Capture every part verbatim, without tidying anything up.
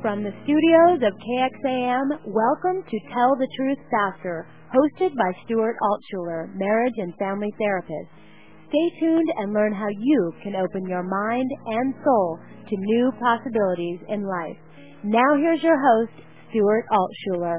From the studios of K X A M, welcome to Tell the Truth Faster, hosted by Stuart Altshuler, marriage and family therapist. Stay tuned and learn how you can open your mind and soul to new possibilities in life. Now here's your host, Stuart Altshuler.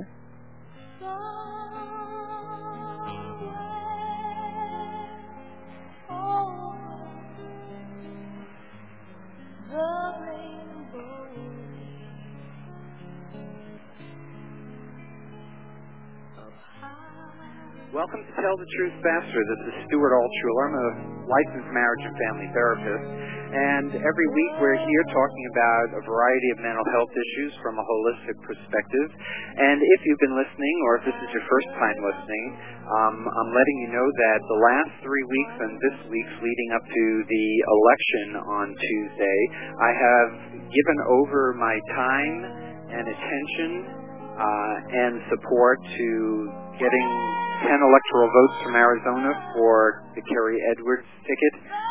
Welcome to Tell the Truth Faster. This is Stuart Altshuler. I'm a licensed marriage and family therapist, and every week we're here talking about a variety of mental health issues from a holistic perspective. And if you've been listening, or if this is your first time listening, um, I'm letting you know that the last three weeks and this week's leading up to the election on Tuesday, I have given over my time and attention uh, and support to getting ten electoral votes from Arizona for the Kerry Edwards ticket.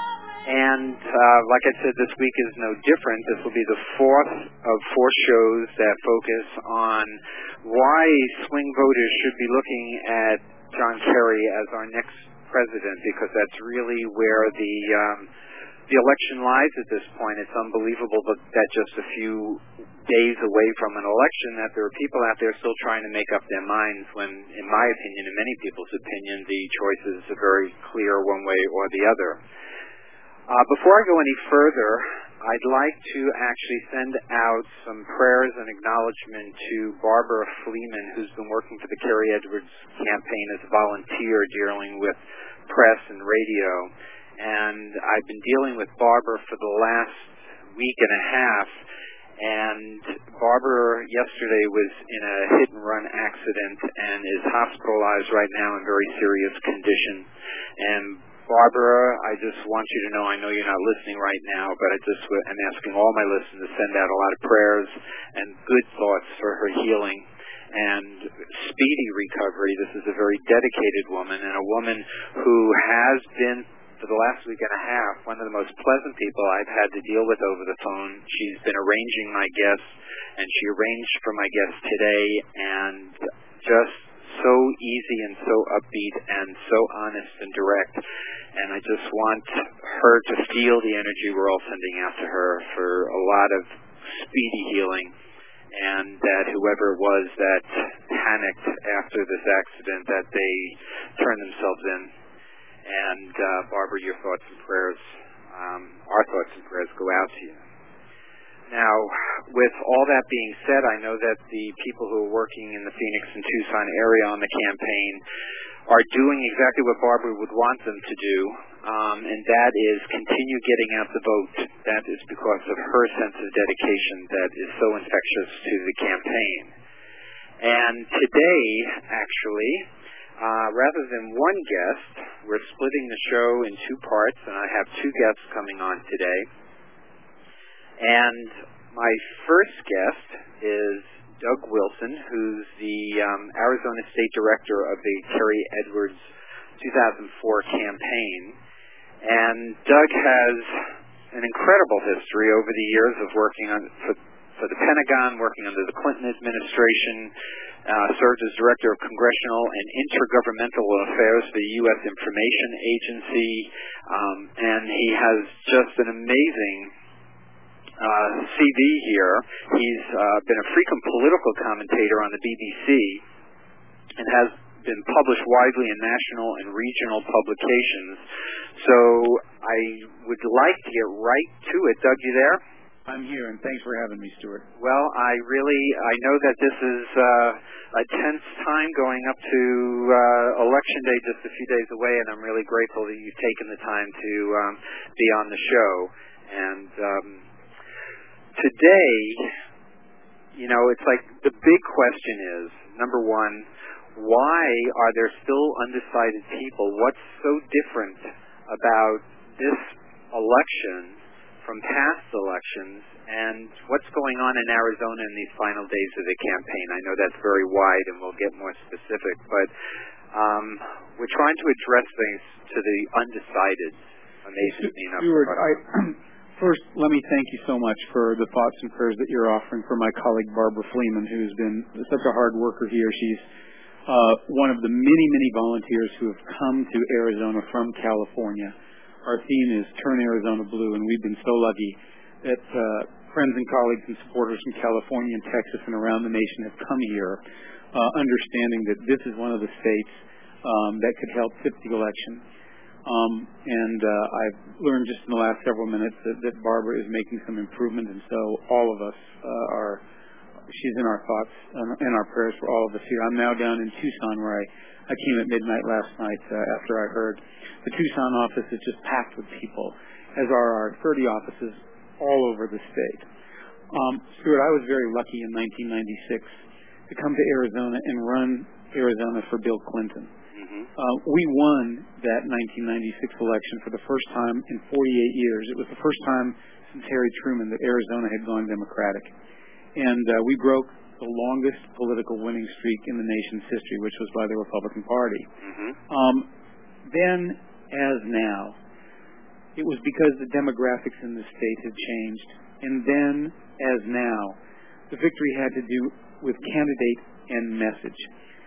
And uh, like I said, this week is no different. This will be the fourth of four shows that focus on why swing voters should be looking at John Kerry as our next president, because that's really where the um, the election lies at this point. It's unbelievable that, that just a few days away from an election that there are people out there still trying to make up their minds when, in my opinion, in many people's opinion, the choices are very clear one way or the other. Uh, before I go any further, I'd like to actually send out some prayers and acknowledgement to Barbara Fleeman, who's been working for the Kerry Edwards campaign as a volunteer dealing with press and radio. And I've been dealing with Barbara for the last week and a half, and Barbara yesterday was in a hit-and-run accident and is hospitalized right now in very serious condition. And Barbara, I just want you to know, I know you're not listening right now, but I just am asking all my listeners to send out a lot of prayers and good thoughts for her healing and speedy recovery. This is a very dedicated woman, and a woman who has been, for the last week and a half, one of the most pleasant people I've had to deal with over the phone. She's been arranging my guests, and she arranged for my guests today, and just so easy and so upbeat and so honest and direct. And I just want her to feel the energy we're all sending out to her for a lot of speedy healing, and that whoever it was that panicked after this accident, that they turn themselves in. And uh, Barbara, your thoughts and prayers, um, our thoughts and prayers go out to you. Now, with all that being said, I know that the people who are working in the Phoenix and Tucson area on the campaign are doing exactly what Barbara would want them to do, um, and that is continue getting out the vote. That is because of her sense of dedication that is so infectious to the campaign. And today, actually, Uh, rather than one guest, we're splitting the show in two parts, and I have two guests coming on today. And my first guest is Doug Wilson, who's the um, Arizona State Director of the Kerry Edwards two thousand four campaign. And Doug has an incredible history over the years of working on for, for the Pentagon, working under the Clinton administration, Uh, served as Director of Congressional and Intergovernmental Affairs for the U S Information Agency, um, and he has just an amazing uh, C V here. He's uh, been a frequent political commentator on the B B C and has been published widely in national and regional publications. So I would like to get right to it. Doug, you there? I'm here, and thanks for having me, Stuart. Well, I really, I know that this is uh, a tense time going up to uh, Election Day just a few days away, and I'm really grateful that you've taken the time to um, be on the show. And um, today, you know, it's like the big question is, number one, why are there still undecided people? What's so different about this election from past elections, and what's going on in Arizona in these final days of the campaign? I know that's very wide, and we'll get more specific, but um, we're trying to address things to the undecided. Amazes me enough. Stuart, I, First, let me thank you so much for the thoughts and prayers that you're offering for my colleague Barbara Fleeman, who's been such a hard worker here. She's uh, one of the many, many volunteers who have come to Arizona from California. Our theme is Turn Arizona Blue, and we've been so lucky that uh, friends and colleagues and supporters from California and Texas and around the nation have come here, uh, understanding that this is one of the states um, that could help fix the election. Um, and uh, I've learned just in the last several minutes that, that Barbara is making some improvement, and so all of us uh, are, she's in our thoughts and our prayers for all of us here. I'm now down in Tucson, where I, I came at midnight last night uh, after I heard. The Tucson office is just packed with people, as are our thirty offices all over the state. Um, Stuart, I was very lucky in nineteen ninety-six to come to Arizona and run Arizona for Bill Clinton. Uh, we won that nineteen ninety-six election for the first time in forty-eight years. It was the first time since Harry Truman that Arizona had gone Democratic. And uh, we broke the longest political winning streak in the nation's history, which was by the Republican Party. Mm-hmm. Um, then, as now, it was because the demographics in the state had changed. And then, as now, the victory had to do with candidate and message.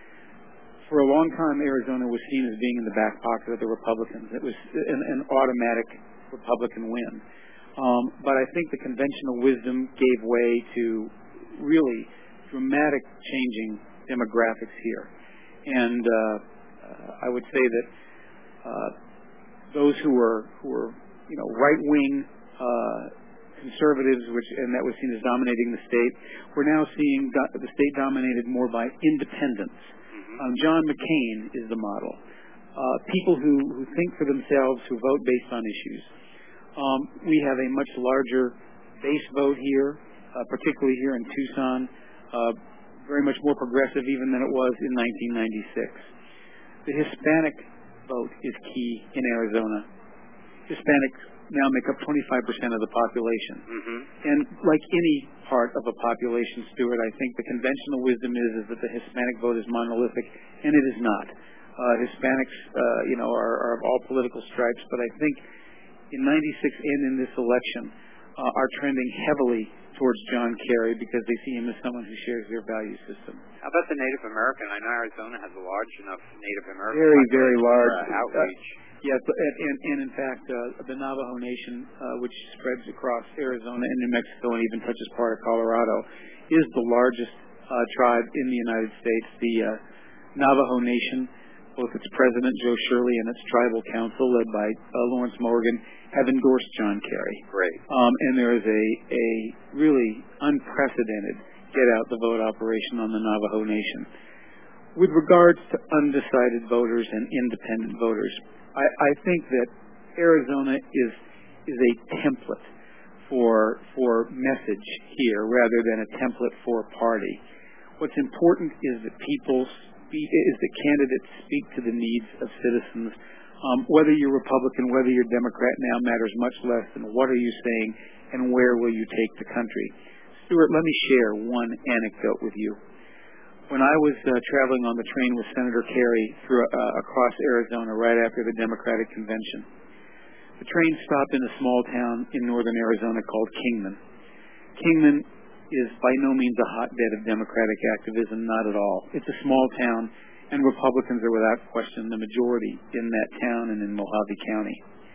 For a long time, Arizona was seen as being in the back pocket of the Republicans. It was an, an automatic Republican win. Um, but I think the conventional wisdom gave way to really dramatic changing demographics here. And uh, uh, I would say that uh, those who were, who were you know, right-wing uh, conservatives, which and that was seen as dominating the state, we're now seeing do- the state dominated more by independents. Um, John McCain is the model. Uh, people who, who think for themselves, who vote based on issues. Um, we have a much larger base vote here, uh, particularly here in Tucson, uh, very much more progressive even than it was in nineteen ninety-six. The Hispanic vote is key in Arizona. Hispanics now make up twenty-five percent of the population. Mm-hmm. And like any part of a population, Stuart, I think the conventional wisdom is, is that the Hispanic vote is monolithic, and it is not. Uh, Hispanics, uh, you know, are, are of all political stripes, but I think in ninety-six and in this election uh, are trending heavily towards John Kerry because they see him as someone who shares their value system. How about the Native American? I know Arizona has a large enough Native American very, very large uh, outreach. Uh, Yes, and, and, and in fact, uh, the Navajo Nation, uh, which spreads across Arizona and New Mexico and even touches part of Colorado, is the largest uh, tribe in the United States. The uh, Navajo Nation, both its president, Joe Shirley, and its tribal council, led by uh, Lawrence Morgan, have endorsed John Kerry. Great. Um, and there is a, a really unprecedented get-out-the-vote operation on the Navajo Nation. With regards to undecided voters and independent voters, I, I think that Arizona is is a template for for message here rather than a template for a party. What's important is that people speak, is that candidates speak to the needs of citizens. Um, whether you're Republican, whether you're Democrat now matters much less than what are you saying and where will you take the country. Stuart, let me share one anecdote with you. When I was uh, traveling on the train with Senator Kerry through, uh, across Arizona right after the Democratic Convention, the train stopped in a small town in northern Arizona called Kingman. Kingman is by no means a hotbed of Democratic activism, not at all. It's a small town, and Republicans are without question the majority in that town and in Mojave County.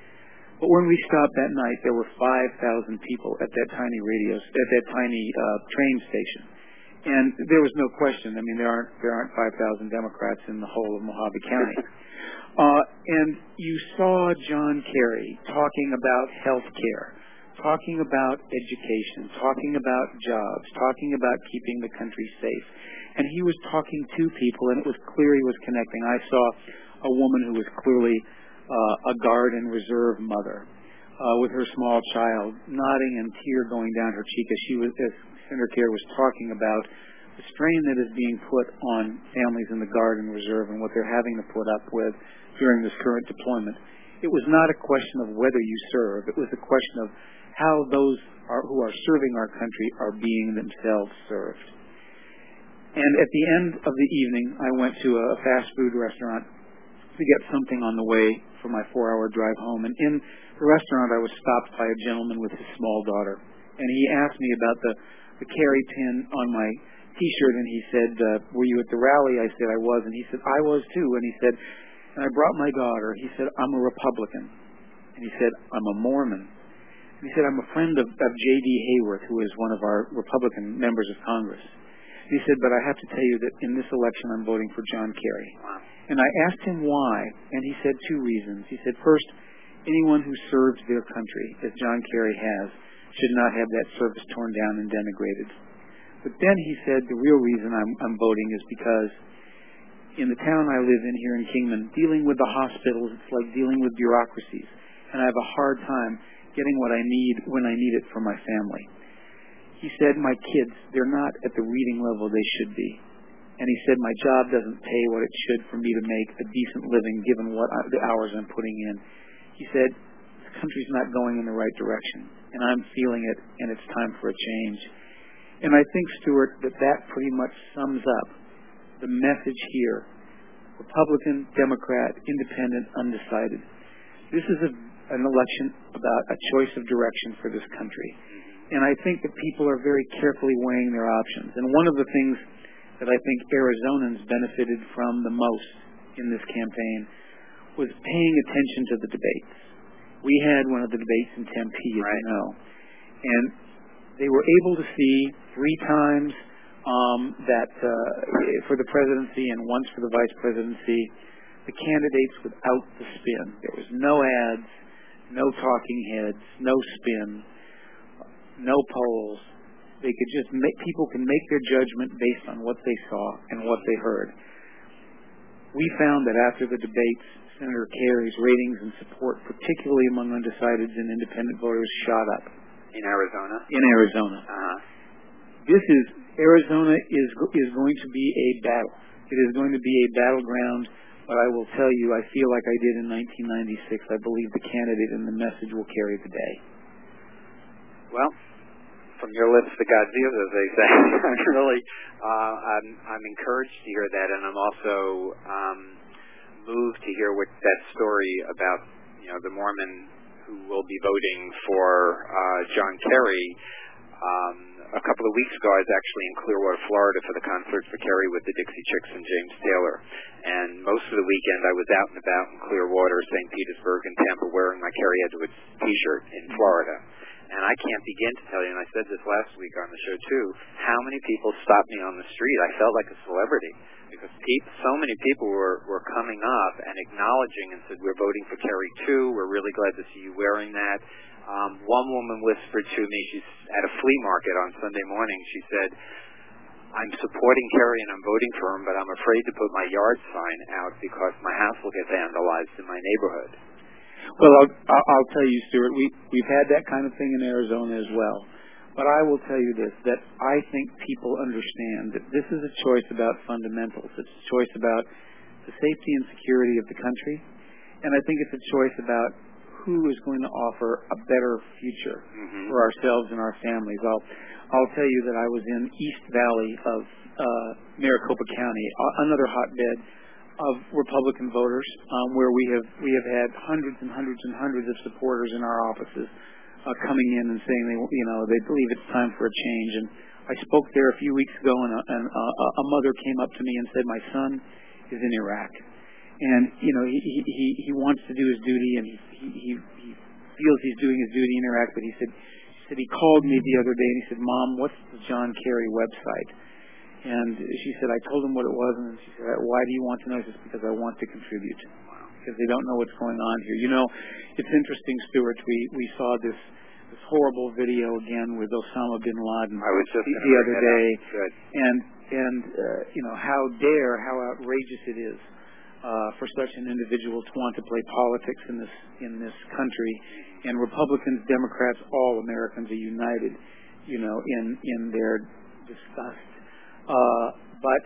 But when we stopped that night, there were five thousand people at that tiny radio, at that tiny uh, train station. And there was no question. I mean, there aren't there aren't five thousand Democrats in the whole of Mojave County. Uh, and you saw John Kerry talking about health care, talking about education, talking about jobs, talking about keeping the country safe. And he was talking to people, and it was clear he was connecting. I saw a woman who was clearly uh, a Guard and Reserve mother uh, with her small child, nodding and tear going down her cheek as she was as Senator Kerry was talking about the strain that is being put on families in the Guard and Reserve and what they're having to put up with during this current deployment. It was not a question of whether you serve. It was a question of how those are, who are serving our country are being themselves served. And at the end of the evening, I went to a fast food restaurant to get something on the way for my four-hour drive home. And in the restaurant, I was stopped by a gentleman with his small daughter. And he asked me about the, the Kerry pin on my T-shirt, and he said, uh, were you at the rally? I said I was. And he said, I was too. And he said, and I brought my daughter. He said, I'm a Republican. And he said, I'm a Mormon. And he said, I'm a friend of, of J D Hayworth, who is one of our Republican members of Congress. And he said, but I have to tell you that in this election I'm voting for John Kerry. And I asked him why, and he said two reasons. He said, first, anyone who serves their country, as John Kerry has, should not have that service torn down and denigrated. But then he said, the real reason I'm, I'm voting is because in the town I live in here in Kingman, dealing with the hospitals, it's like dealing with bureaucracies. And I have a hard time getting what I need when I need it for my family. He said, my kids, they're not at the reading level they should be. And he said, my job doesn't pay what it should for me to make a decent living given what I, the hours I'm putting in. He said, the country's not going in the right direction, and I'm feeling it, and it's time for a change. And I think, Stuart, that that pretty much sums up the message here. Republican, Democrat, Independent, undecided. This is a an election about a choice of direction for this country. And I think that people are very carefully weighing their options. And one of the things that I think Arizonans benefited from the most in this campaign was paying attention to the debates. We had one of the debates in Tempe, as right. you know. And they were able to see three times um, that uh, for the presidency and once for the vice presidency, the candidates without the spin. There was no ads, no talking heads, no spin, no polls. They could just make, people can make their judgment based on what they saw and what they heard. We found that after the debates, Senator Kerry's ratings and support, particularly among undecideds and independent voters, shot up. In Arizona? In Arizona. Uh-huh. This is, Arizona is is going to be a battle. It is going to be a battleground. But I will tell you, I feel like I did in nineteen ninety-six. I believe the candidate and the message will carry the day. Well, from your lips to God's ears, as they say. I'm really, uh, I'm, I'm encouraged to hear that, and I'm also um, moved to hear what that story about, you know, the Mormon who will be voting for uh, John Kerry. Um, a couple of weeks ago, I was actually in Clearwater, Florida for the concert for Kerry with the Dixie Chicks and James Taylor. And most of the weekend, I was out and about in Clearwater, Saint Petersburg, and Tampa wearing my Kerry Edwards T-shirt in Florida. And I can't begin to tell you, and I said this last week on the show too, how many people stopped me on the street. I felt like a celebrity because people, so many people were, were coming up and acknowledging and said, we're voting for Kerry too. We're really glad to see you wearing that. Um, one woman whispered to me, she's at a flea market on Sunday morning, she said, I'm supporting Kerry and I'm voting for him, but I'm afraid to put my yard sign out because my house will get vandalized in my neighborhood. Well, I'll, I'll tell you, Stuart, we, we've had that kind of thing in Arizona as well. But I will tell you this, that I think people understand that this is a choice about fundamentals. It's a choice about the safety and security of the country. And I think it's a choice about who is going to offer a better future mm-hmm. for ourselves and our families. I'll, I'll tell you that I was in East Valley of uh, Maricopa County, another hotbed of Republican voters, um, where we have we have had hundreds and hundreds and hundreds of supporters in our offices uh, coming in and saying they you know they believe it's time for a change. And I spoke there a few weeks ago, and a, and a, a mother came up to me and said, "My son is in Iraq, and you know he he he wants to do his duty, and he he, he feels he's doing his duty in Iraq." But he said he said he called me the other day and he said, "Mom, what's the John Kerry website?" And she said, I told him what it was, and she said, why do you want to know? It's because I want to contribute, because they don't know what's going on here. You know, it's interesting, Stuart, we, we saw this this horrible video again with Osama bin Laden I was just the, the other day. Good. And, and uh, you know, how dare, how outrageous it is uh, for such an individual to want to play politics in this in this country. And Republicans, Democrats, all Americans are united, you know, in, in their disgust. Uh, but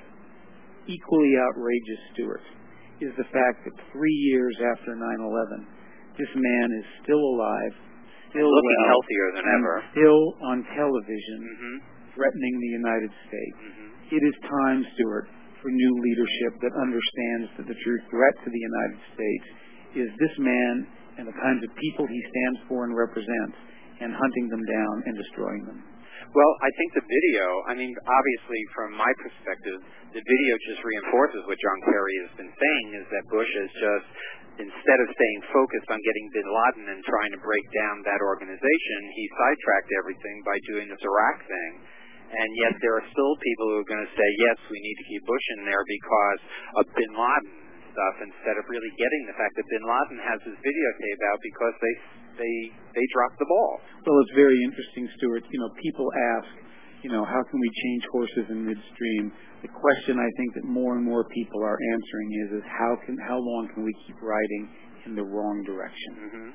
equally outrageous, Stuart, is the fact that three years after nine eleven, this man is still alive, still looking well, healthier than ever, still on television, mm-hmm. threatening the United States. Mm-hmm. It is time, Stuart, for new leadership that understands that the true threat to the United States is this man and the kinds of people he stands for and represents, and hunting them down and destroying them. Well, I think the video, I mean, obviously from my perspective, the video just reinforces what John Kerry has been saying, is that Bush has just, instead of staying focused on getting bin Laden and trying to break down that organization, he sidetracked everything by doing this Iraq thing. And yet there are still people who are going to say, yes, we need to keep Bush in there because of bin Laden stuff, instead of really getting the fact that bin Laden has his videotape out because they they they dropped the ball. Well, it's very interesting, Stuart. You know, people ask, you know, how can we change horses in midstream? The question I think that more and more people are answering is, is how can how long can we keep riding in the wrong direction? Mm-hmm.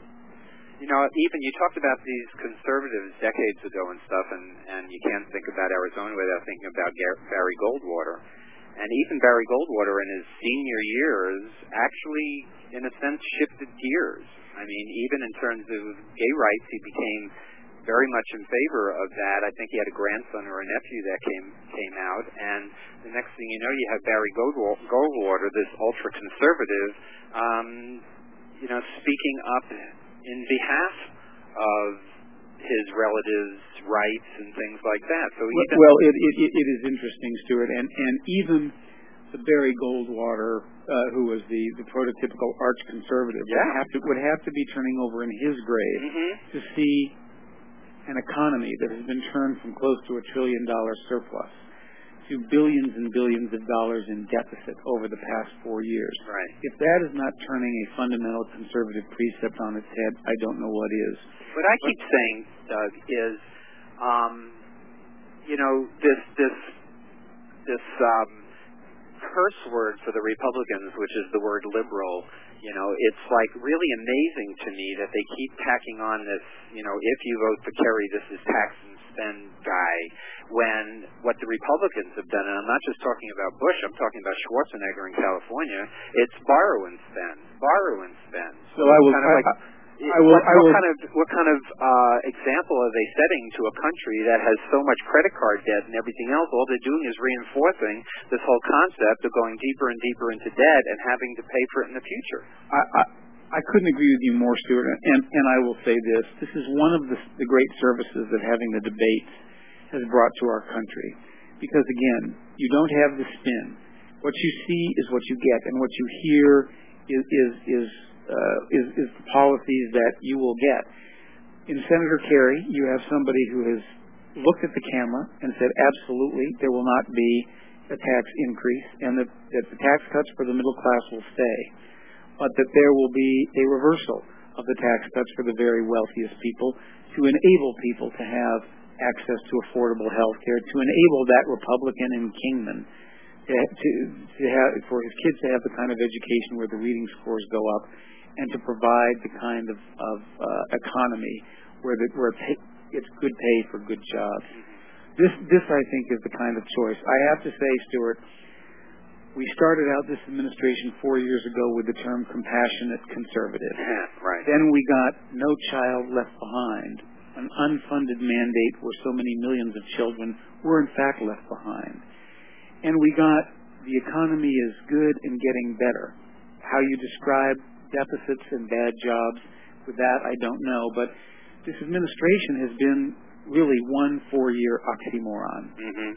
You know, even you talked about these conservatives decades ago and stuff, and, and you can't think about Arizona without thinking about Gar- Barry Goldwater. And even Barry Goldwater in his senior years actually, in a sense, shifted gears. I mean, even in terms of gay rights, he became very much in favor of that. I think he had a grandson or a nephew that came came out, and the next thing you know, you have Barry Goldwater, this ultra-conservative, um, you know, speaking up in behalf of his relatives' rights and things like that. So well, well it, it, it is interesting, Stuart, and, and even the Barry Goldwater, uh, who was the, the prototypical arch conservative, yeah. would have to would have to be turning over in his grave mm-hmm. to see an economy that has been turned from close to a trillion dollar surplus to billions and billions of dollars in deficit over the past four years. Right. If that is not turning a fundamental conservative precept on its head, I don't know what is. What I keep saying, Doug, is, um, you know, this this this um, curse word for the Republicans, which is the word liberal. You know, it's like really amazing to me that they keep tacking on this, you know, if you vote for Kerry, this is tax and spend guy, when what the Republicans have done, and I'm not just talking about Bush, I'm talking about Schwarzenegger in California, it's borrow and spend, borrow and spend. So I will, kind of I, like, I will, what, I what will, kind of what kind of uh, example are they setting to a country that has so much credit card debt and everything else? All they're doing is reinforcing this whole concept of going deeper and deeper into debt and having to pay for it in the future. I, I, I couldn't agree with you more, Stuart, and, and I will say this. This is one of the, the great services that having the debate has brought to our country. Because, again, you don't have the spin. What you see is what you get, and what you hear is is is, uh, is, is the policies that you will get. In Senator Kerry, you have somebody who has looked at the camera and said, absolutely, there will not be a tax increase, and that, that the tax cuts for the middle class will stay, but that there will be a reversal of the tax cuts for the very wealthiest people to enable people to have access to affordable health care, to enable that Republican in Kingman to, to, to have, for his kids to have the kind of education where the reading scores go up, and to provide the kind of, of uh, economy where, the, where pay, it's good pay for good jobs. This, this, I think, is the kind of choice. I have to say, Stuart, we started out this administration four years ago with the term compassionate conservative. Right. Then we got No Child Left Behind, an unfunded mandate where so many millions of children were in fact left behind. And we got the economy is good and getting better. How you describe deficits and bad jobs, with that I don't know, but this administration has been really one four-year oxymoron. Mm-hmm.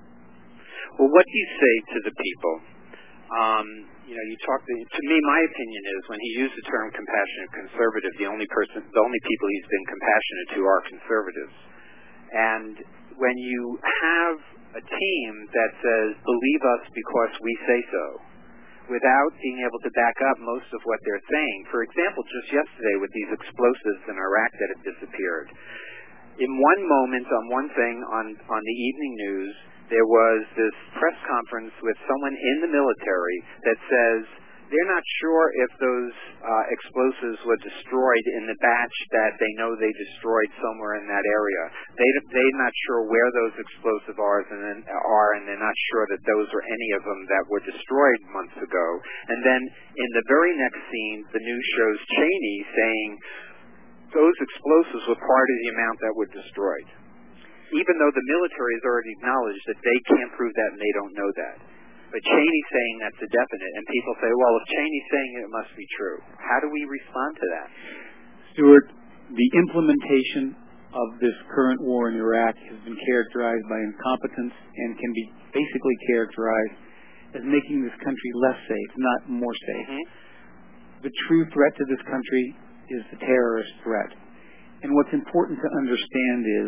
Well, what do you say to the people? Um, you know, you talk. To, to me, my opinion is when he used the term compassionate conservative, the only person, the only people he's been compassionate to are conservatives. And when you have a team that says, believe us because we say so, without being able to back up most of what they're saying. For example, just yesterday with these explosives in Iraq that have disappeared. In one moment, on one thing, on, on the evening news, there was this press conference with someone in the military that says they're not sure if those uh, explosives were destroyed in the batch that they know they destroyed somewhere in that area. They, they're not sure where those explosives are and, then, are, and they're not sure that those were any of them that were destroyed months ago. And then in the very next scene, the news shows Cheney saying those explosives were part of the amount that were destroyed, even though the military has already acknowledged that they can't prove that and they don't know that. but Cheney's saying that's a definite, and people say, well, if Cheney's saying it, it must be true. How do we respond to that? Stuart, the implementation of this current war in Iraq has been characterized by incompetence and can be basically characterized as making this country less safe, not more safe. Mm-hmm. The true threat to this country is the terrorist threat. And what's important to understand is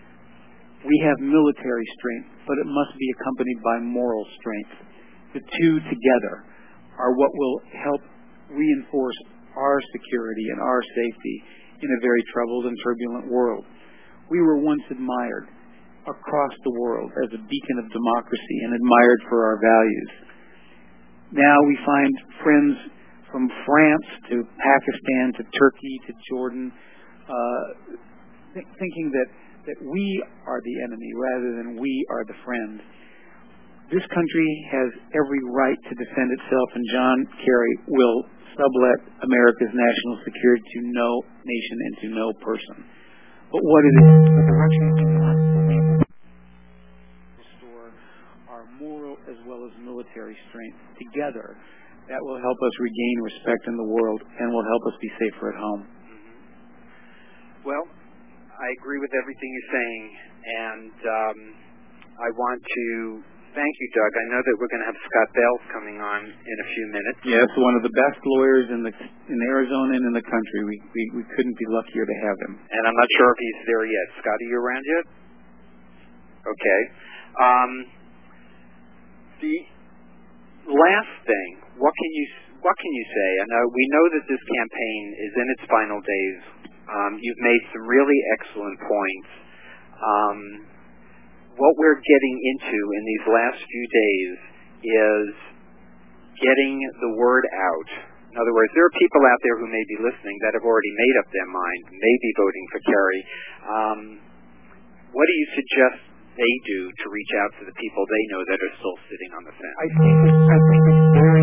we have military strength, but it must be accompanied by moral strength. The two together are what will help reinforce our security and our safety in a very troubled and turbulent world. We were once admired across the world as a beacon of democracy and admired for our values. Now we find friends from France to Pakistan to Turkey to Jordan uh, th- thinking that, that we are the enemy rather than we are the friend. This country has every right to defend itself, and John Kerry will sublet America's national security to no nation and to no person. But what it is, the direction we want to restore our moral as well as military strength together. That will help us regain respect in the world and will help us be safer at home. Mm-hmm. Well, I agree with everything you're saying, and um, I want to thank you, Doug. I know that we're going to have Scott Bales coming on in a few minutes. Yes, one of the best lawyers in the in Arizona and in the country. We, we we couldn't be luckier to have him. And I'm not sure if he's there yet. Scott, are you around yet? Okay. Um, the last thing, what can you what can you say? I know we know that this campaign is in its final days. Um, you've made some really excellent points. Um, What we're getting into in these last few days is getting the word out. In other words, there are people out there who may be listening that have already made up their mind, may be voting for Kerry. Um, what do you suggest they do to reach out to the people they know that are still sitting on the fence? I think it's, I think it's very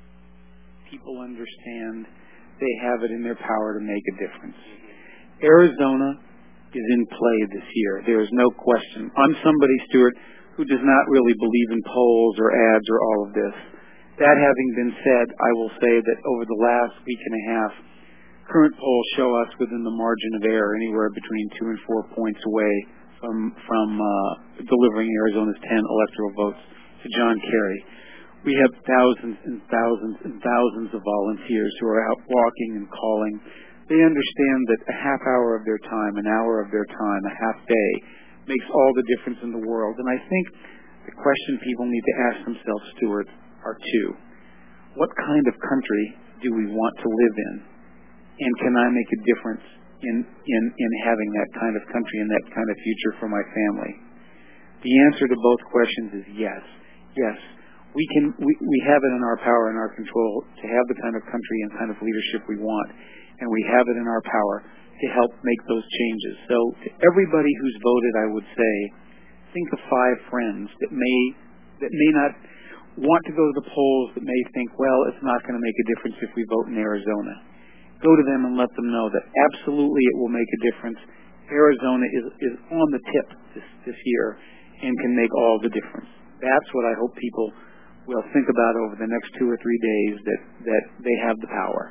people understand they have it in their power to make a difference. Mm-hmm. Arizona is in play this year. There is no question. I'm somebody, Stuart, who does not really believe in polls or ads or all of this. That having been said, I will say that over the last week and a half, current polls show us within the margin of error anywhere between two and four points away from from uh, delivering Arizona's ten electoral votes to John Kerry. We have thousands and thousands and thousands of volunteers who are out walking and calling. They understand that a half hour of their time, an hour of their time, a half day makes all the difference in the world. And I think the question people need to ask themselves, Stuart, are two. What kind of country do we want to live in? And can I make a difference in, in, in having that kind of country and that kind of future for my family? The answer to both questions is yes. Yes. We can. We, we have it in our power and our control to have the kind of country and kind of leadership we want. And we have it in our power to help make those changes. So to everybody who's voted, I would say, think of five friends that may that may not want to go to the polls, that may think, well, it's not going to make a difference if we vote in Arizona. Go to them and let them know that absolutely it will make a difference. Arizona is, is on the tip this, this year and can make all the difference. That's what I hope people will think about over the next two or three days, that, that they have the power.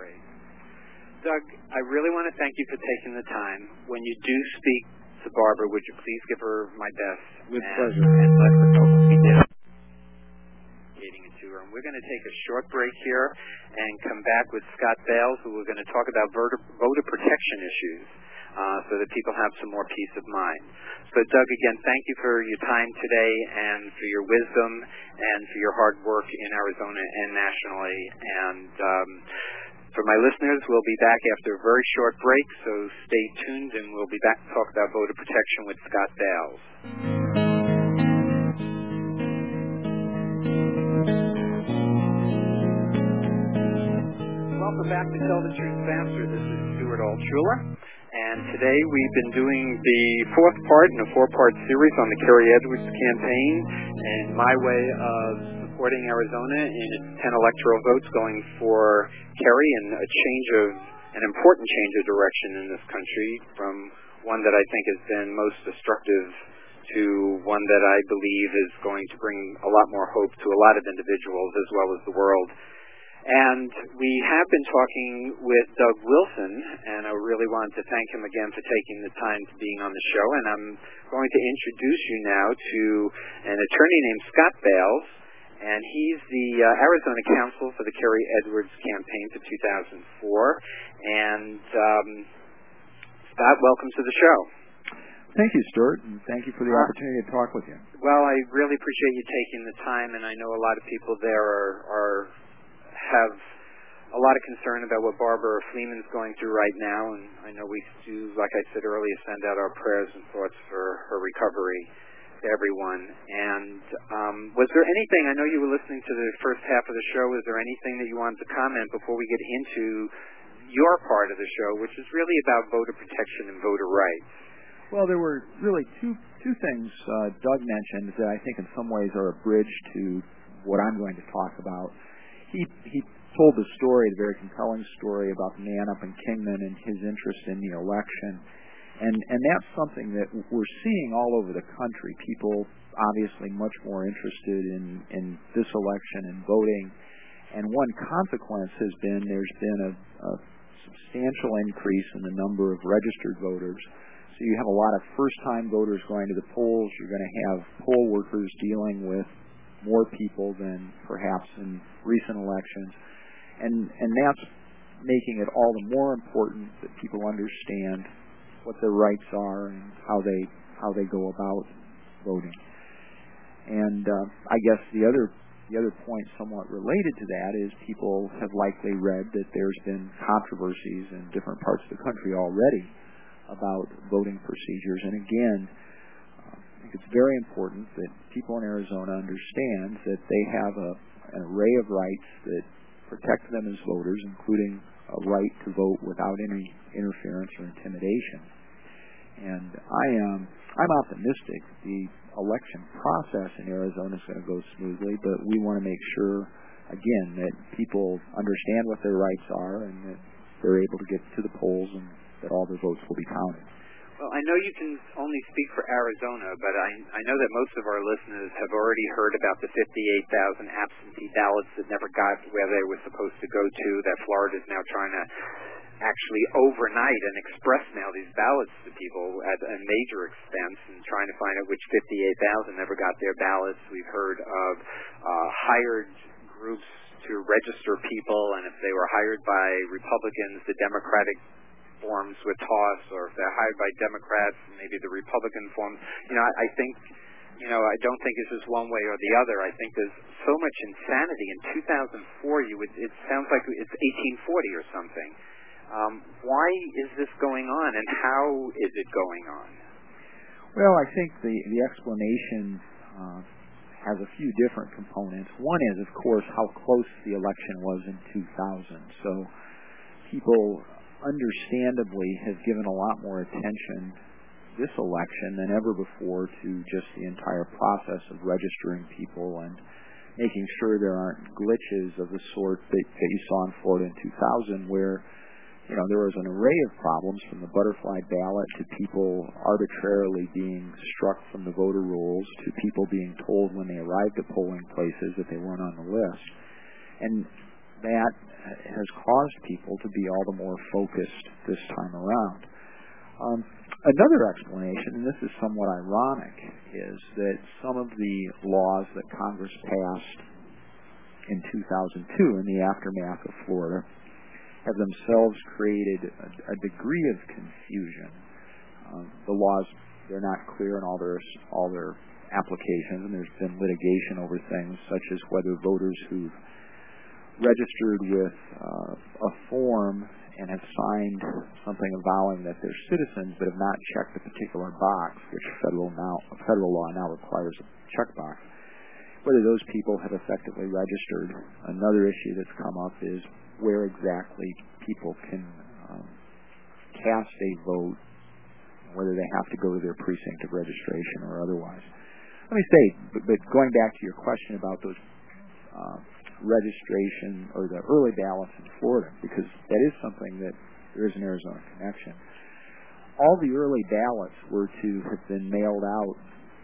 Doug, I really want to thank you for taking the time. When you do speak to Barbara, would you please give her my best? With and, pleasure. And let her know what we did. Getting it to her. And we're going to take a short break here and come back with Scott Bales, who we're going to talk about voter, voter protection issues uh, so that people have some more peace of mind. So, Doug, again, thank you for your time today and for your wisdom and for your hard work in Arizona and nationally. And um, for my listeners, we'll be back after a very short break, so stay tuned, and we'll be back to talk about voter protection with Scott Bales. Welcome back to Tell the Truth Faster. This is Stuart Altshuler, and today we've been doing the fourth part in a four-part series on the Kerry Edwards campaign and my way of supporting Arizona in its ten electoral votes going for Kerry, and a change of, an important change of direction in this country from one that I think has been most destructive to one that I believe is going to bring a lot more hope to a lot of individuals as well as the world. And we have been talking with Doug Wilson, and I really wanted to thank him again for taking the time to being on the show. And I'm going to introduce you now to an attorney named Scott Bales, and he's the uh, Arizona counsel for the Kerry Edwards campaign for two thousand four. And um, Scott, welcome to the show. Thank you, Stuart, and thank you for the uh, opportunity to talk with you. Well, I really appreciate you taking the time, and I know a lot of people there are, are have a lot of concern about what Barbara Fleeman's going through right now, and I know we do, like I said earlier, send out our prayers and thoughts for her recovery to everyone. And um, was there anything, I know you were listening to the first half of the show, was there anything that you wanted to comment before we get into your part of the show, which is really about voter protection and voter rights? Well, there were really two two things uh, Doug mentioned that I think in some ways are a bridge to what I'm going to talk about. He he told the story, a very compelling story about the man up in Kingman and his interest in the election. And and that's something that we're seeing all over the country. People obviously much more interested in, in this election and voting. And one consequence has been there's been a, a substantial increase in the number of registered voters. So you have a lot of first-time voters going to the polls. You're going to have poll workers dealing with more people than perhaps in recent elections. And and that's making it all the more important that people understand what their rights are and how they how they go about voting. And uh, I guess the other the other point somewhat related to that is people have likely read that there's been controversies in different parts of the country already about voting procedures. And again, uh, I think it's very important that people in Arizona understand that they have a, an array of rights that protect them as voters, including a right to vote without any interference or intimidation. And I am I'm optimistic the election process in Arizona is going to go smoothly, but we want to make sure, again, that people understand what their rights are and that they're able to get to the polls and that all their votes will be counted. Well, I know you can only speak for Arizona, but I, I know that most of our listeners have already heard about the fifty-eight thousand absentee ballots that never got where they were supposed to go to, that Florida is now trying to actually overnight and express mail these ballots to people at a major expense and trying to find out which fifty-eight thousand never got their ballots. We've heard of uh, hired groups to register people, and if they were hired by Republicans, the Democratic forms were tossed, or if they're hired by Democrats, maybe the Republican forms. You know, I, I think, you know, I don't think this is one way or the other. I think there's so much insanity. In two thousand four, you would, it sounds like it's eighteen forty or something. Um, why is this going on, and how is it going on? Well, I think the, the explanation uh, has a few different components. One is, of course, how close the election was in two thousand. So people understandably have given a lot more attention this election than ever before to just the entire process of registering people and making sure there aren't glitches of the sort that, that you saw in Florida in two thousand, where you know there was an array of problems, from the butterfly ballot to people arbitrarily being struck from the voter rolls to people being told when they arrived at polling places that they weren't on the list. And that has caused people to be all the more focused this time around. Um, another explanation, and this is somewhat ironic, is that some of the laws that Congress passed in two thousand two in the aftermath of Florida have themselves created a, a degree of confusion. Um, the laws, they're not clear in all their, all their applications, and there's been litigation over things such as whether voters who've registered with uh, a form and have signed something avowing that they're citizens but have not checked a particular box, which federal now federal law now requires a checkbox, whether those people have effectively registered. Another issue that's come up is where exactly people can um, cast a vote, whether they have to go to their precinct of registration or otherwise. Let me say, but, but going back to your question about those uh, registration or the early ballots in Florida, because that is something that there is an Arizona connection. All the early ballots were to have been mailed out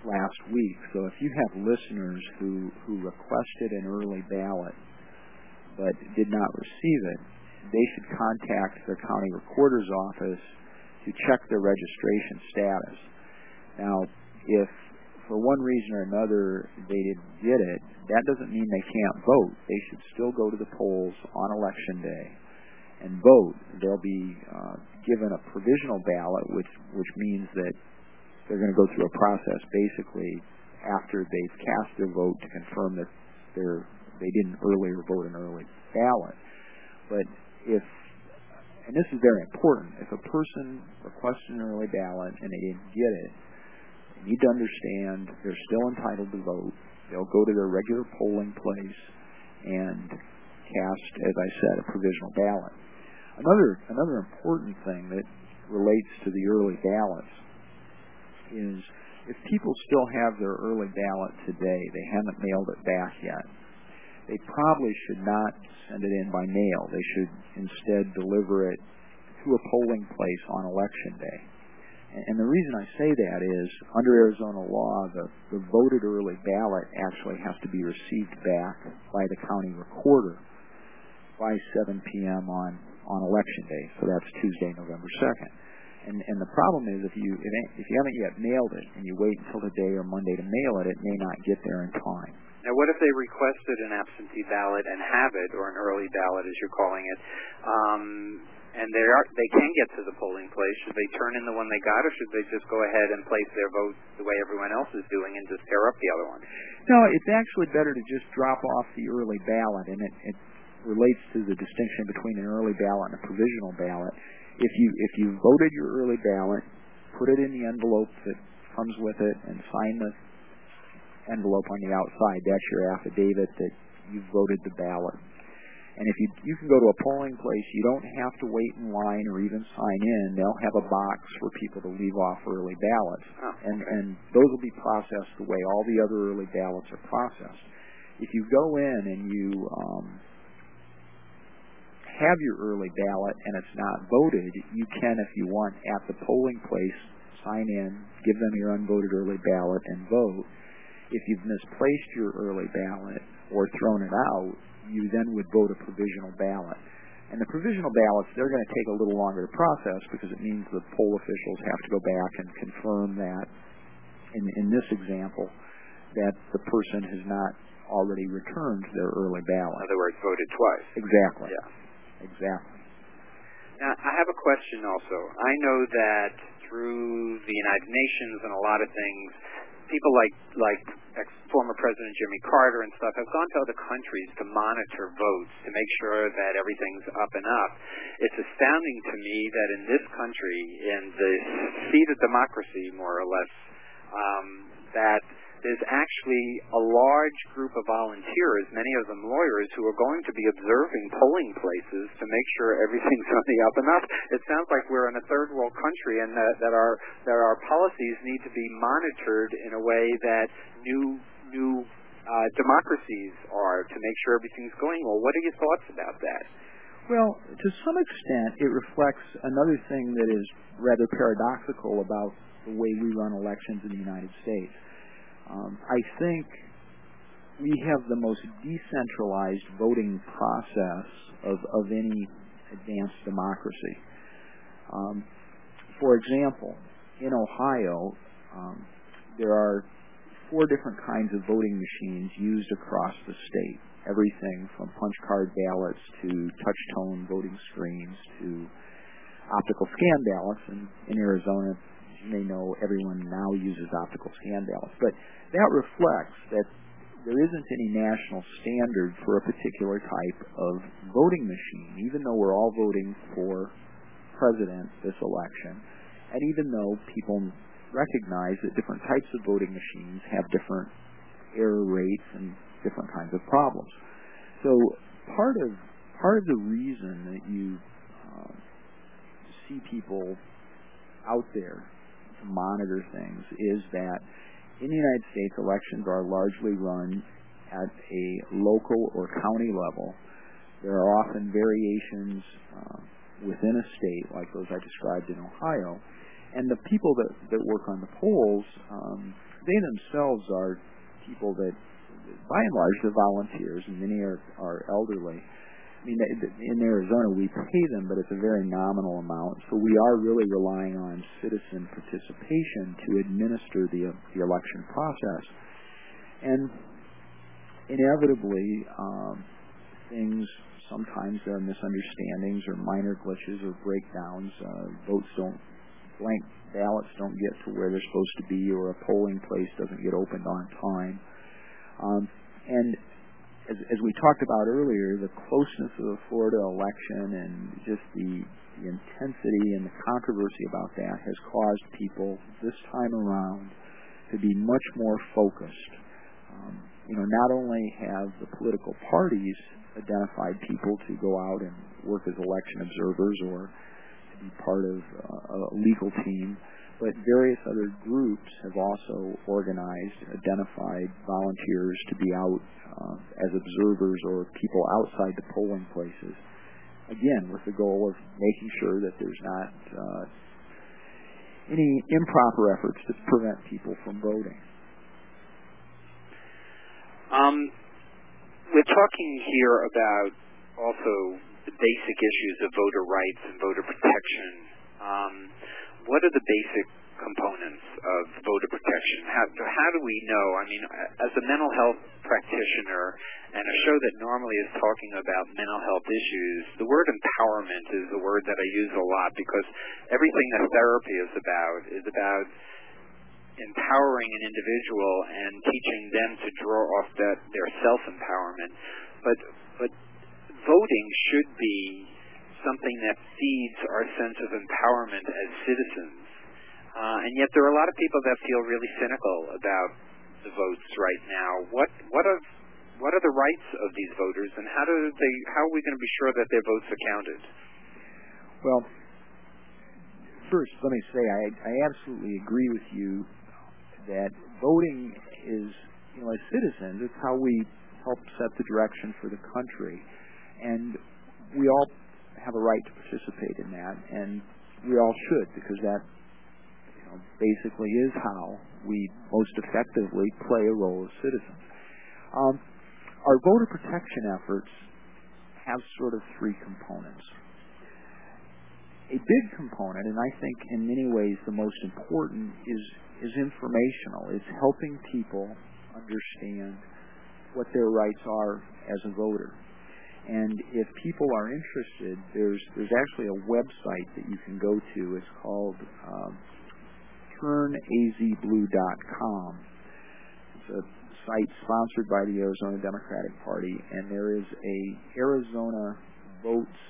last week. So if you have listeners who, who requested an early ballot but did not receive it, they should contact their county recorder's office to check their registration status. Now, if for one reason or another they didn't get it, that doesn't mean they can't vote. They should still go to the polls on Election Day and vote. They'll be uh, given a provisional ballot, which which means that they're going to go through a process basically after they've cast their vote to confirm that they're they didn't earlier vote an early ballot. But if, and this is very important, if a person requests an early ballot and they didn't get it, they need to understand they're still entitled to vote. They'll go to their regular polling place and cast, as I said, a provisional ballot. Another another important thing that relates to the early ballots is if people still have their early ballot today, they haven't mailed it back yet, they probably should not send it in by mail. They should instead deliver it to a polling place on Election Day. And the reason I say that is, under Arizona law, the, the voted early ballot actually has to be received back by the county recorder by seven p.m. on, on Election Day. So that's Tuesday, November second. And, and the problem is, if you if, if you haven't yet mailed it and you wait until today or Monday to mail it, it may not get there in time. Now, what if they requested an absentee ballot and have it, or an early ballot, as you're calling it, um, and they are they can get to the polling place? Should they turn in the one they got, or should they just go ahead and place their vote the way everyone else is doing and just tear up the other one? No, it's actually better to just drop off the early ballot, and it, it relates to the distinction between an early ballot and a provisional ballot. If you if you voted your early ballot, put it in the envelope that comes with it, and sign the envelope on the outside. That's your affidavit that you voted the ballot. And if you you can go to a polling place, you don't have to wait in line or even sign in. They'll have a box for people to leave off early ballots, oh, and and those will be processed the way all the other early ballots are processed. If you go in and you um, have your early ballot and it's not voted, you can, if you want, at the polling place, sign in, give them your unvoted early ballot, and vote. If you've misplaced your early ballot or thrown it out, you then would vote a provisional ballot. And the provisional ballots, they're going to take a little longer to process because it means the poll officials have to go back and confirm that, in, in this example, that the person has not already returned their early ballot. In other words, voted twice. Exactly. Yeah. Exactly. Now, I have a question also. I know that through the United Nations and a lot of things, people like like ex-former President Jimmy Carter and stuff have gone to other countries to monitor votes to make sure that everything's up and up. It's astounding to me that in this country, in the seat of democracy, more or less, um, that there's actually a large group of volunteers, many of them lawyers, who are going to be observing polling places to make sure everything's on the up and up. It sounds like we're in a third world country, and that, that our that our policies need to be monitored in a way that new new uh, democracies are, to make sure everything's going well. What are your thoughts about that? Well, to some extent, it reflects another thing that is rather paradoxical about the way we run elections in the United States. Um, I think we have the most decentralized voting process of, of any advanced democracy. Um, for example, in Ohio, um, there are four different kinds of voting machines used across the state. Everything from punch card ballots to touch-tone voting screens to optical scan ballots. And in Arizona, you may know, everyone now uses optical scan ballots. But that reflects that there isn't any national standard for a particular type of voting machine, even though we're all voting for president this election, and even though people recognize that different types of voting machines have different error rates and different kinds of problems. So part of part of the reason that you uh, see people out there to monitor things is that in the United States, elections are largely run at a local or county level. There are often variations uh, within a state, like those I described in Ohio. And the people that, that work on the polls um, they themselves are people that, by and large, they're volunteers, and many are, are elderly. I mean, in Arizona, we pay them, but it's a very nominal amount. So we are really relying on citizen participation to administer the, the election process. And inevitably, um, things, sometimes there are misunderstandings or minor glitches or breakdowns. Uh, votes don't, blank ballots don't get to where they're supposed to be, or a polling place doesn't get opened on time. Um, and As, as we talked about earlier, the closeness of the Florida election and just the, the intensity and the controversy about that has caused people this time around to be much more focused. Um, you know, not only have the political parties identified people to go out and work as election observers or to be part of uh, a legal team, but various other groups have also organized, identified volunteers to be out uh, as observers or people outside the polling places, again, with the goal of making sure that there's not uh, any improper efforts to prevent people from voting. Um, we're talking here about also the basic issues of voter rights and voter protection. Um, What are the basic components of voter protection? How, how do we know? I mean, as a mental health practitioner and a show that normally is talking about mental health issues, the word empowerment is a word that I use a lot, because everything that therapy is about is about empowering an individual and teaching them to draw off that their self-empowerment. But, but voting should be something that feeds our sense of empowerment as citizens. Uh, and yet there are a lot of people that feel really cynical about the votes right now. What what are what are the rights of these voters, and how do they how are we going to be sure that their votes are counted? Well, first, let me say I, I absolutely agree with you that voting is, you know, as citizens, it's how we help set the direction for the country, and we all have a right to participate in that, and we all should, because that, you know, basically is how we most effectively play a role as citizens. Um, our voter protection efforts have sort of three components. A big component, and I think in many ways the most important, is is informational. It's helping people understand what their rights are as a voter. And if people are interested, there's there's actually a website that you can go to. It's called um, turn a z blue dot com. It's a site sponsored by the Arizona Democratic Party, and there is a Arizona Votes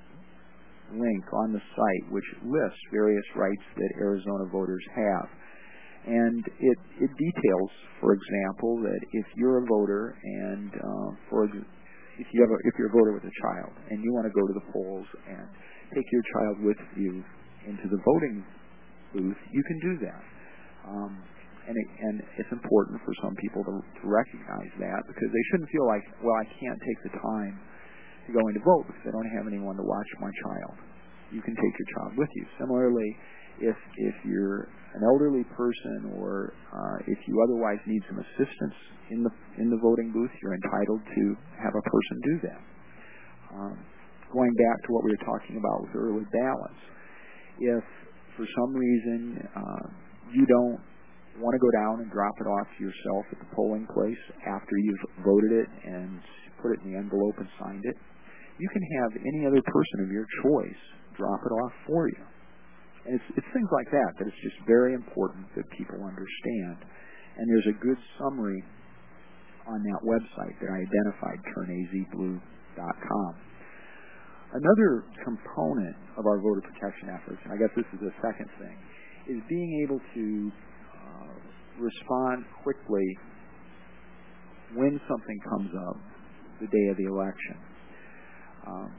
link on the site which lists various rights that Arizona voters have. And it, it details, for example, that if you're a voter and uh, for example, If you have a, if you're a voter with a child and you want to go to the polls and take your child with you into the voting booth, you can do that. Um, and, it, and it's important for some people to, to recognize that, because they shouldn't feel like, well, I can't take the time to go in to vote because I don't have anyone to watch my child. You can take your child with you. Similarly, if if you're an elderly person or uh, if you otherwise need some assistance in the in the voting booth, you're entitled to have a person do that. Um, going back to what we were talking about with early ballots, if for some reason uh, you don't want to go down and drop it off yourself at the polling place after you've voted it and put it in the envelope and signed it, you can have any other person of your choice drop it off for you. And it's, it's things like that that it's just very important that people understand. And there's a good summary on that website that I identified, turn a z blue dot com. Another component of our voter protection efforts, and I guess this is the second thing, is being able to uh, respond quickly when something comes up the day of the election. Um,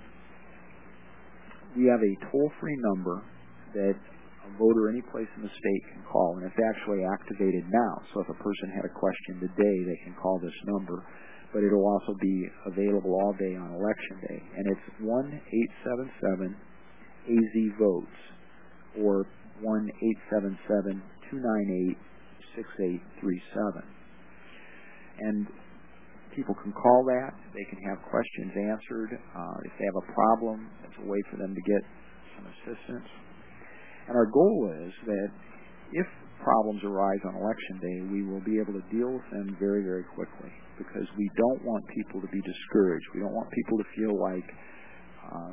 we have a toll-free number that a voter any place in the state can call, and it's actually activated now. So if a person had a question today, they can call this number, but it'll also be available all day on election day. And it's one eight seven seven A Z votes or one eight seven seven two nine eight six eight three seven. And people can call that. They can have questions answered. Uh, if they have a problem, it's a way for them to get some assistance. And our goal is that if problems arise on Election Day, we will be able to deal with them very, very quickly, because we don't want people to be discouraged. We don't want people to feel like uh,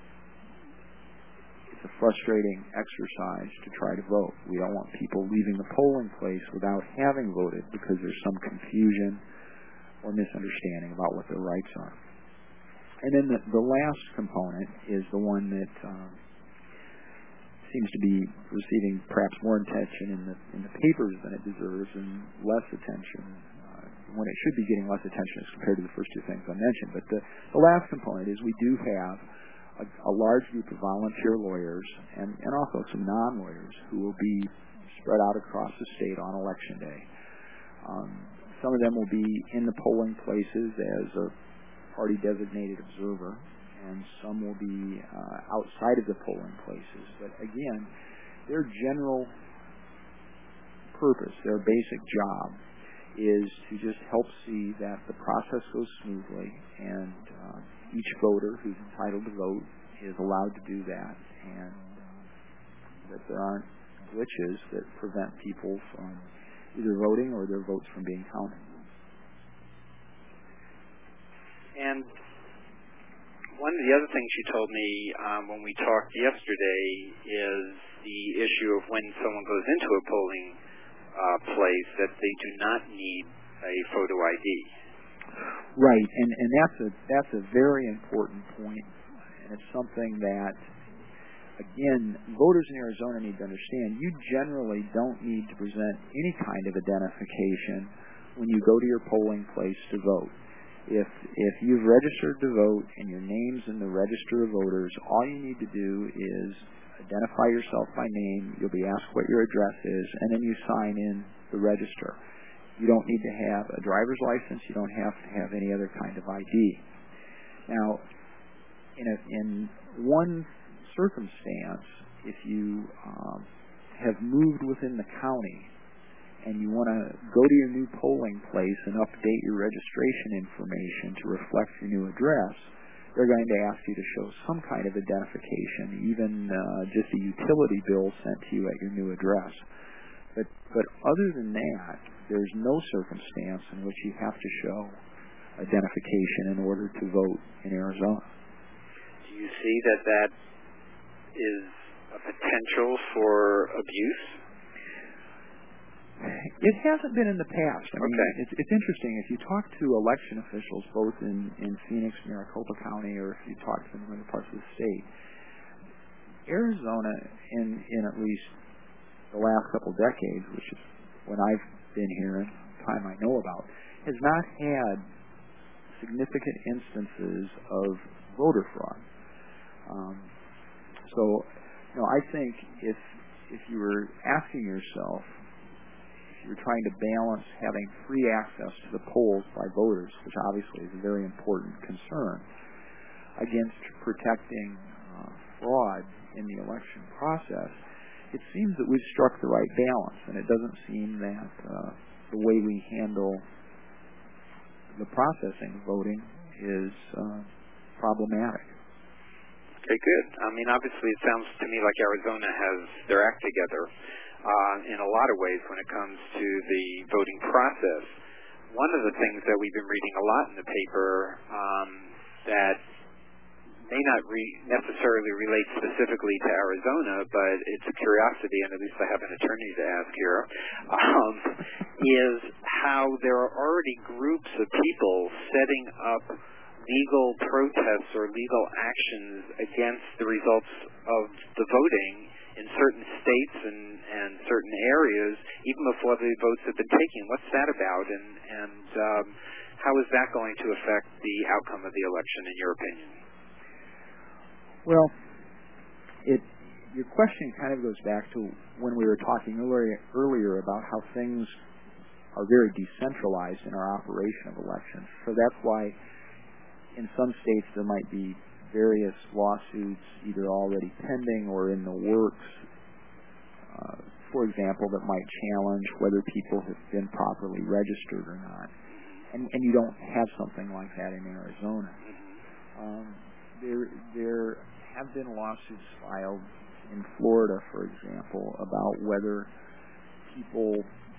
it's a frustrating exercise to try to vote. We don't want people leaving the polling place without having voted because there's some confusion or misunderstanding about what their rights are. And then the, the last component is the one that um, seems to be receiving perhaps more attention in the in the papers than it deserves, and less attention uh, when it should be getting less attention as compared to the first two things I mentioned. But the, the last component is we do have a, a large group of volunteer lawyers and, and also some non-lawyers who will be spread out across the state on Election Day. Um, some of them will be in the polling places as a party-designated observer, and some will be uh, outside of the polling places. But again, their general purpose, their basic job, is to just help see that the process goes smoothly, and uh, each voter who's entitled to vote is allowed to do that, and uh, that there aren't glitches that prevent people from either voting or their votes from being counted. And one of the other things you told me um, when we talked yesterday is the issue of when someone goes into a polling uh, place that they do not need a photo I D. Right, and, and that's a that's a very important point, and it's something that, again, voters in Arizona need to understand. You generally don't need to present any kind of identification when you go to your polling place to vote. If if you've registered to vote and your name's in the register of voters, all you need to do is identify yourself by name. You'll be asked what your address is, and then you sign in the register. You don't need to have a driver's license. You don't have to have any other kind of I D. Now, in a, in one circumstance, if you um, have moved within the county and you want to go to your new polling place and update your registration information to reflect your new address, they're going to ask you to show some kind of identification, even uh, just a utility bill sent to you at your new address. But, but other than that, there's no circumstance in which you have to show identification in order to vote in Arizona. Do you see that that is a potential for abuse? It hasn't been in the past. I mean, okay. it's, it's interesting. If you talk to election officials, both in, in Phoenix, Maricopa County, or if you talk to them in other parts of the state, Arizona, in, in at least the last couple of decades, which is when I've been here and time I know about, has not had significant instances of voter fraud. Um, so, you know, I think if if you were asking yourself, if you're trying to balance having free access to the polls by voters, which obviously is a very important concern, against protecting uh, fraud in the election process, it seems that we've struck the right balance, and it doesn't seem that uh, the way we handle the processing of voting is uh, problematic. Okay, good. I mean, obviously it sounds to me like Arizona has their act together uh, in a lot of ways when it comes to the voting process. One of the things that we've been reading a lot in the paper um, that may not re- necessarily relate specifically to Arizona, but it's a curiosity, and at least I have an attorney to ask here, um, is how there are already groups of people setting up legal protests or legal actions against the results of the voting in certain states and, and certain areas, even before the votes have been taken. What's that about, and, and um, how is that going to affect the outcome of the election, in your opinion? Well, it your question kind of goes back to when we were talking earlier, earlier about how things are very decentralized in our operation of elections. So that's why in some states there might be various lawsuits either already pending or in the works uh, for example, that might challenge whether people have been properly registered or not. And, and you don't have something like that in Arizona. Um, there, there have been lawsuits filed in Florida, for example, about whether people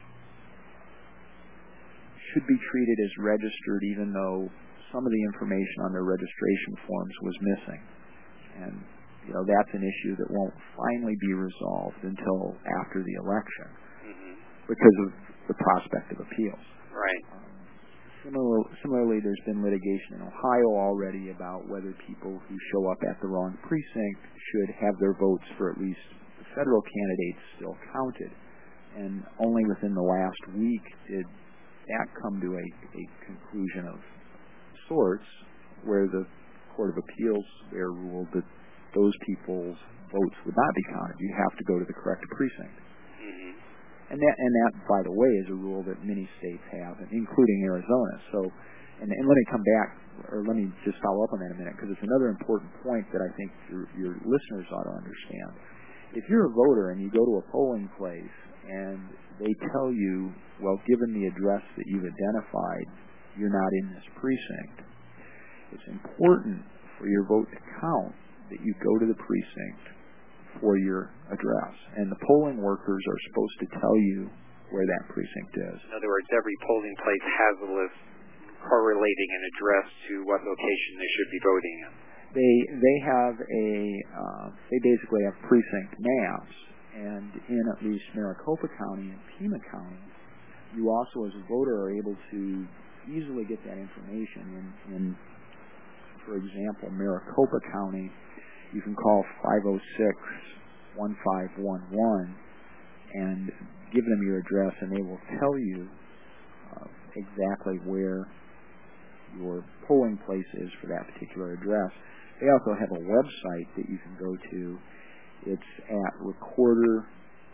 should be treated as registered even though some of the information on their registration forms was missing. And, you know, that's an issue that won't finally be resolved until after the election mm-hmm. because of the prospect of appeals. Right. Um, similar, similarly, there's been litigation in Ohio already about whether people who show up at the wrong precinct should have their votes for at least the federal candidates still counted. And only within the last week did that come to a, a conclusion of sorts where the Court of Appeals there ruled that those people's votes would not be counted. You have to go to the correct precinct. Mm-hmm. And that, and that, by the way, is a rule that many states have, including Arizona. So, and, and let me come back, or let me just follow up on that in a minute, because it's another important point that I think your, your listeners ought to understand. If you're a voter and you go to a polling place and they tell you, well, given the address that you've identified, you're not in this precinct, it's important for your vote to count that you go to the precinct for your address. And the polling workers are supposed to tell you where that precinct is. In other words, every polling place has a list correlating an address to what location they should be voting in. They they have a uh, they basically have precinct maps, and in at least Maricopa County and Pima County, you also as a voter are able to easily get that information. In, in for example, Maricopa County, you can call five oh six, one five one one and give them your address, and they will tell you uh, exactly where your polling place is for that particular address. They also have a website that you can go to. It's at Recorder.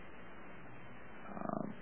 Um,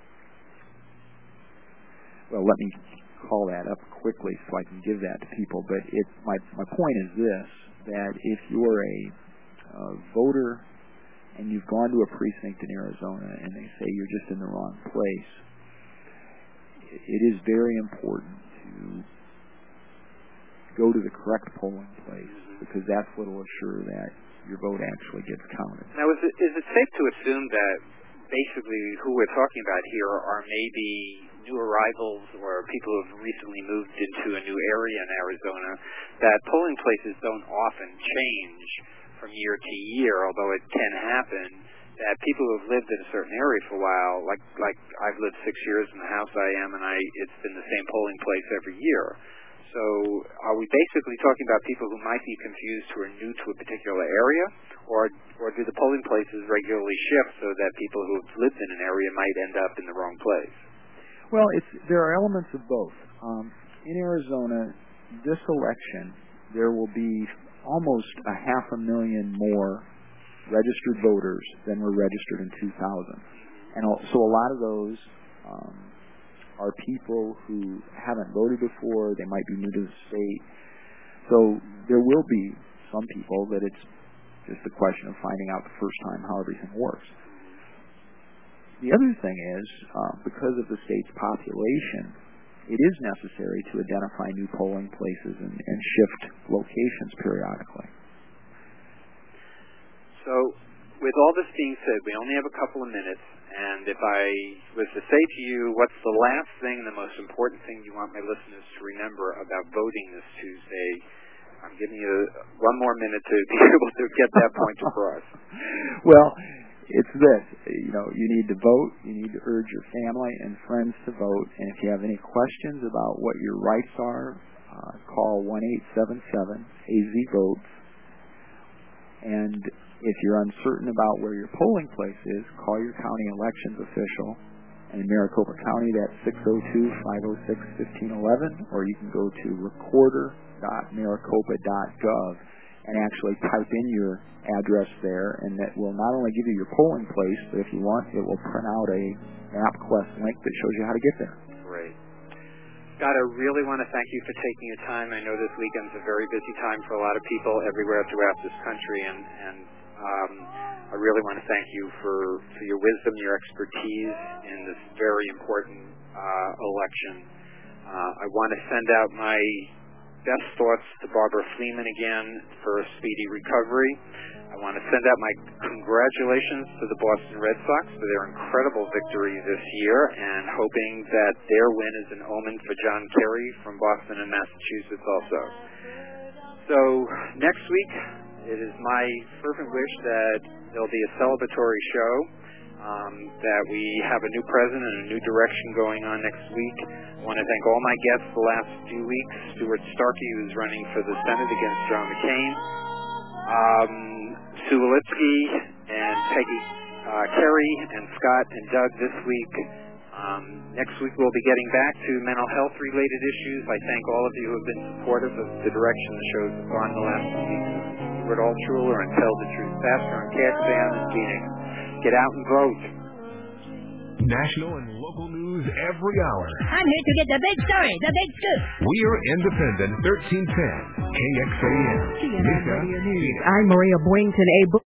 well, let me call that up quickly so I can give that to people. But it, my my point is this: that if you're a uh, voter and you've gone to a precinct in Arizona and they say you're just in the wrong place, it is very important to go to the correct polling place, because that's what will assure that your vote actually gets counted. Now, is it, is it safe to assume that basically who we're talking about here are maybe new arrivals or people who have recently moved into a new area in Arizona, that polling places don't often change from year to year, although it can happen, that people who have lived in a certain area for a while, like like I've lived six years in the house I am, and I it's been the same polling place every year. So are we basically talking about people who might be confused who are new to a particular area, or or do the polling places regularly shift so that people who have lived in an area might end up in the wrong place? Well, it's there are elements of both. Um, in Arizona, this election, there will be almost a half a million more registered voters than were registered in two thousand. And so a lot of those um, are people who haven't voted before. They might be new to the state. So there will be some people that it's just a question of finding out the first time how everything works. The other thing is, uh, because of the state's population, it is necessary to identify new polling places and, and shift locations periodically. So with all this being said, we only have a couple of minutes. And if I was to say to you, what's the last thing, the most important thing you want my listeners to remember about voting this Tuesday, I'm giving you one more minute to be able to get that point across. Well, it's this. You know, you need to vote. You need to urge your family and friends to vote. And if you have any questions about what your rights are, uh, call one eight seven seven A Z votes. And if you're uncertain about where your polling place is, call your county elections official. And in Maricopa County, that's six oh two, five oh six, fifteen eleven, or you can go to recorder dot maricopa dot gov and actually type in your address there, and that will not only give you your polling place, but if you want, it will print out a MapQuest link that shows you how to get there. Great. Scott, I really want to thank you for taking your time. I know this weekend's a very busy time for a lot of people everywhere throughout this country, and, and um, I really want to thank you for, for your wisdom, your expertise in this very important uh, election. Uh, I want to send out my best thoughts to Barbara Fleeman again for a speedy recovery. I want to send out my congratulations to the Boston Red Sox for their incredible victory this year, and hoping that their win is an omen for John Kerry from Boston and Massachusetts also. So next week, it is my fervent wish that there'll be a celebratory show, um, that we have a new president and a new direction going on next week. I want to thank all my guests the last few weeks. Stuart Starkey, who's running for the Senate against John McCain. Um, Sue Walitsky and Peggy uh, Kerry and Scott and Doug this week. Um, next week we'll be getting back to mental health related issues. I thank all of you who have been supportive of the direction the shows have gone the last few weeks. Stuart Altshuler and Tell the Truth Pastor on K X A M in Phoenix. Get out and vote. National and local news every hour. I'm here to get the big story, the big scoop. We're Independent thirteen ten K X A M. C N N Radio News. I'm Maria Boynton. A